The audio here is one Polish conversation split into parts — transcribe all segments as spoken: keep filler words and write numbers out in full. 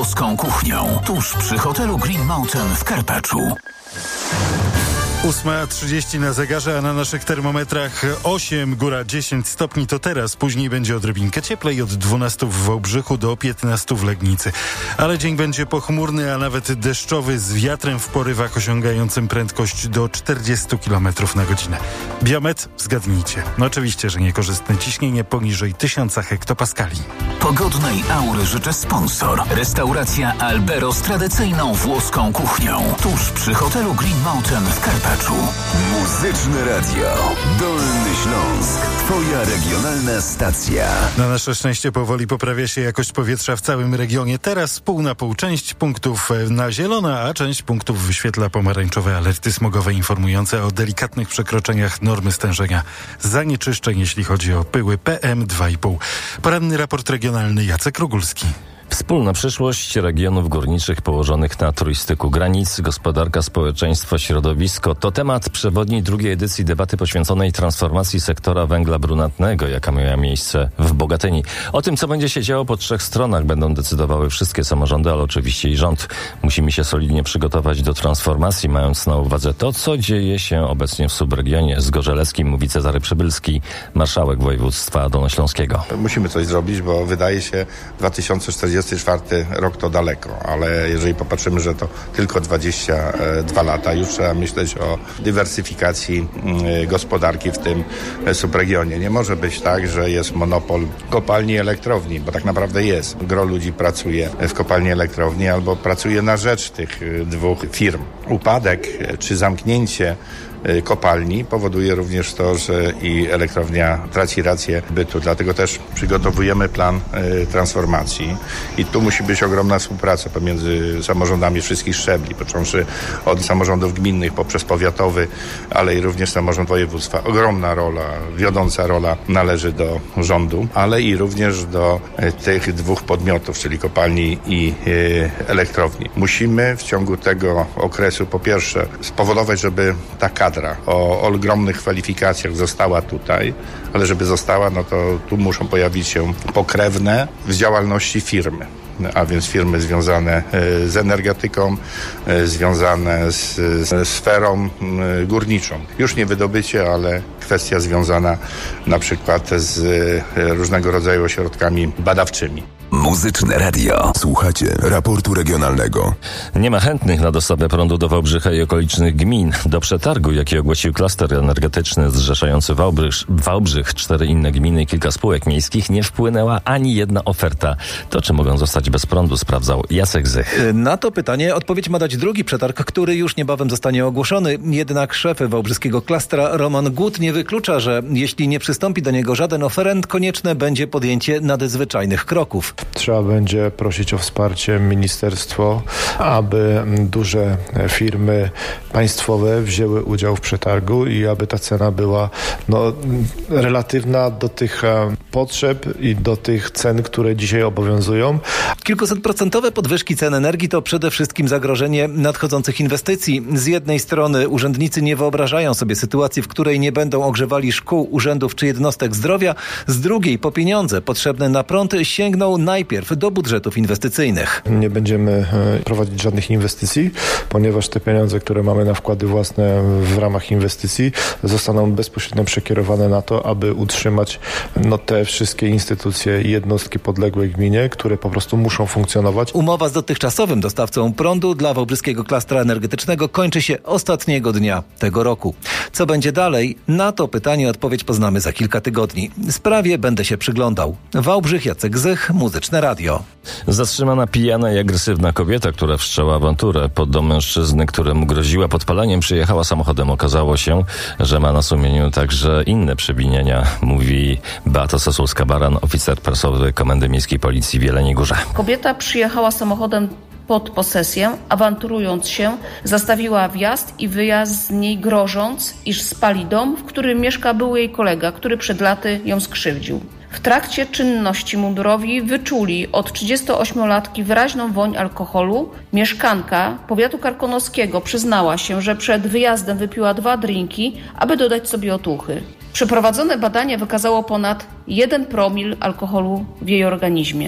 włoską kuchnią. Tuż przy hotelu Green Mountain w Karpaczu. ósma trzydzieści na zegarze, a na naszych termometrach osiem, góra dziesięć stopni to teraz. Później będzie odrobinkę cieplej, od dwunastu w Wałbrzychu do piętnastu w Legnicy. Ale dzień będzie pochmurny, a nawet deszczowy, z wiatrem w porywach osiągającym prędkość do czterdziestu kilometrów na godzinę. Biometr, zgadnijcie. No oczywiście, że niekorzystne ciśnienie poniżej tysiąca hektopaskali. Pogodnej aury życzy sponsor. Restauracja Albero z tradycyjną włoską kuchnią. Tuż przy hotelu Green Mountain w Karpaczu. Muzyczne Radio. Dolny Śląsk. Twoja regionalna stacja. Na nasze szczęście powoli poprawia się jakość powietrza w całym regionie. Teraz pół na pół. Część punktów na zielono, a część punktów wyświetla pomarańczowe alerty smogowe informujące o delikatnych przekroczeniach normy stężenia zanieczyszczeń, jeśli chodzi o pyły P M dwa i pół. Poranny raport regionalny Jacek Rogulski. Wspólna przyszłość regionów górniczych położonych na trójstyku granic, gospodarka, społeczeństwo, środowisko to temat przewodni drugiej edycji debaty poświęconej transformacji sektora węgla brunatnego, jaka miała miejsce w Bogatyni. O tym, co będzie się działo po trzech stronach, będą decydowały wszystkie samorządy, ale oczywiście i rząd. Musimy się solidnie przygotować do transformacji, mając na uwadze to, co dzieje się obecnie w subregionie zgorzeleckim, mówi Cezary Przybylski, marszałek województwa dolnośląskiego. Musimy coś zrobić, bo wydaje się dwa tysiące czterdziesty czwarty rok to daleko, ale jeżeli popatrzymy, że to tylko dwadzieścia dwa lata, już trzeba myśleć o dywersyfikacji gospodarki w tym subregionie. Nie może być tak, że jest monopol kopalni i elektrowni, bo tak naprawdę jest. Gro ludzi pracuje w kopalni elektrowni albo pracuje na rzecz tych dwóch firm. Upadek czy zamknięcie kopalni powoduje również to, że i elektrownia traci rację bytu. Dlatego też przygotowujemy plan y, transformacji i tu musi być ogromna współpraca pomiędzy samorządami wszystkich szczebli, począwszy od samorządów gminnych poprzez powiatowy, ale i również samorząd województwa. Ogromna rola, wiodąca rola należy do rządu, ale i również do y, tych dwóch podmiotów, czyli kopalni i y, elektrowni. Musimy w ciągu tego okresu po pierwsze spowodować, żeby ta kadra o ogromnych kwalifikacjach została tutaj, ale żeby została, no to tu muszą pojawić się pokrewne w działalności firmy. A więc firmy związane z energetyką, związane z, z sferą górniczą. Już nie wydobycie, ale kwestia związana na przykład z różnego rodzaju ośrodkami badawczymi. Muzyczne Radio. Słuchacie raportu regionalnego. Nie ma chętnych na dostawę prądu do Wałbrzycha i okolicznych gmin. Do przetargu, jaki ogłosił klaster energetyczny zrzeszający Wałbrzych, Wałbrzych, cztery inne gminy i kilka spółek miejskich, nie wpłynęła ani jedna oferta. To, czy mogą zostać bez prądu, sprawdzał Jacek Zych. Na to pytanie odpowiedź ma dać drugi przetarg, który już niebawem zostanie ogłoszony. Jednak szef wałbrzyskiego klastra Roman Gut nie wyklucza, że jeśli nie przystąpi do niego żaden oferent, konieczne będzie podjęcie nadzwyczajnych kroków. Trzeba będzie prosić o wsparcie ministerstwo, aby duże firmy państwowe wzięły udział w przetargu i aby ta cena była no, relatywna do tych potrzeb i do tych cen, które dzisiaj obowiązują. Kilkusetprocentowe podwyżki cen energii to przede wszystkim zagrożenie nadchodzących inwestycji. Z jednej strony urzędnicy nie wyobrażają sobie sytuacji, w której nie będą ogrzewali szkół, urzędów czy jednostek zdrowia. Z drugiej po pieniądze potrzebne na prąd sięgną najpierw do budżetów inwestycyjnych. Nie będziemy prowadzić żadnych inwestycji, ponieważ te pieniądze, które mamy na wkłady własne w ramach inwestycji, zostaną bezpośrednio przekierowane na to, aby utrzymać no, te wszystkie instytucje i jednostki podległe gminie, które po prostu muszą funkcjonować. Umowa z dotychczasowym dostawcą prądu dla wałbrzyskiego klastra energetycznego kończy się ostatniego dnia tego roku. Co będzie dalej? Na to pytanie odpowiedź poznamy za kilka tygodni. Sprawie będę się przyglądał. Wałbrzych, Jacek Zych, Muzyczne Radio. Zatrzymana pijana i agresywna kobieta, która wszczęła awanturę pod dom mężczyzny, któremu groziła podpaleniem, przyjechała samochodem. Okazało się, że ma na sumieniu także inne przewinienia, mówi Beata Sosulska-Baran, oficer prasowy Komendy Miejskiej Policji w Jeleniej Górze. Kobieta przyjechała samochodem pod posesję, awanturując się, zastawiła wjazd i wyjazd z niej, grożąc, iż spali dom, w którym mieszka były jej kolega, który przed laty ją skrzywdził. W trakcie czynności mundurowi wyczuli od trzydziestoośmiolatki wyraźną woń alkoholu. Mieszkanka powiatu karkonoskiego przyznała się, że przed wyjazdem wypiła dwa drinki, aby dodać sobie otuchy. Przeprowadzone badanie wykazało ponad jeden promil alkoholu w jej organizmie.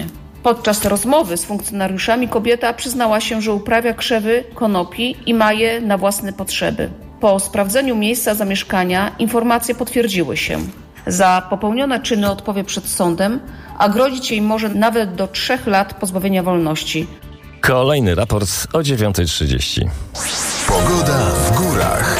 Podczas rozmowy z funkcjonariuszami kobieta przyznała się, że uprawia krzewy konopi i ma je na własne potrzeby. Po sprawdzeniu miejsca zamieszkania informacje potwierdziły się. Za popełnione czyny odpowie przed sądem, a grozić jej może nawet do trzech lat pozbawienia wolności. Kolejny raport o dziewiąta trzydzieści. Pogoda w górach.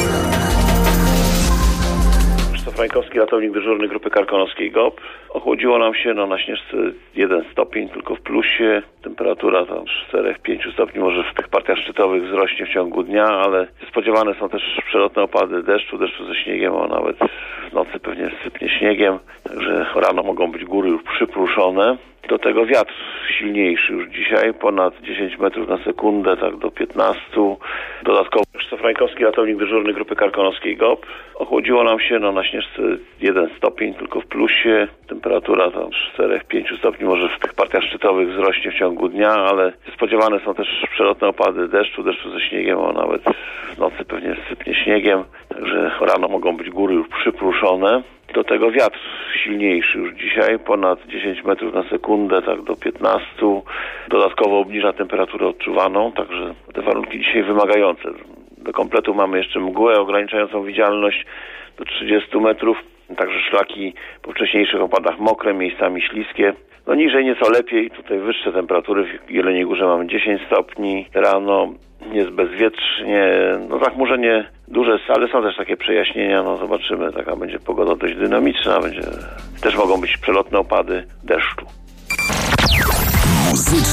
Frańkowski, ratownik dyżurny Grupy Karkonoskiej G O P. Ochłodziło nam się, no na Śnieżce jeden stopień, tylko w plusie. Temperatura tam cztery pięć stopni, może w tych partiach szczytowych wzrośnie w ciągu dnia, ale spodziewane są też przelotne opady deszczu, deszczu ze śniegiem, a nawet w nocy pewnie sypnie śniegiem. Także rano mogą być góry już przypruszone. Do tego wiatr silniejszy już dzisiaj, ponad dziesięć metrów na sekundę, tak do piętnastu. Dodatkowo Krzysztof Frańkowski, ratownik dyżurny Grupy Karkonoskiej G O P. Ochłodziło nam się, no na Śnieżce jeden stopień, tylko w plusie. Temperatura tam cztery pięć stopni, może w tych partiach szczytowych wzrośnie w ciągu dnia, ale spodziewane są też przelotne opady deszczu, deszczu ze śniegiem, a nawet w nocy pewnie sypnie śniegiem. Także rano mogą być góry już przypruszone. Do tego wiatr silniejszy już dzisiaj, ponad dziesięć metrów na sekundę, tak do piętnastu. Dodatkowo obniża temperaturę odczuwaną, także te warunki dzisiaj wymagające. Do kompletu mamy jeszcze mgłę ograniczającą widzialność do trzydziestu metrów, także szlaki po wcześniejszych opadach mokre, miejscami śliskie. No niżej nieco lepiej, tutaj wyższe temperatury, w Jeleniej Górze mamy dziesięć stopni rano, jest bezwietrznie, no zachmurzenie duże, ale są też takie przejaśnienia, no zobaczymy, taka będzie pogoda dość dynamiczna, będzie, też mogą być przelotne opady deszczu. Muzyczne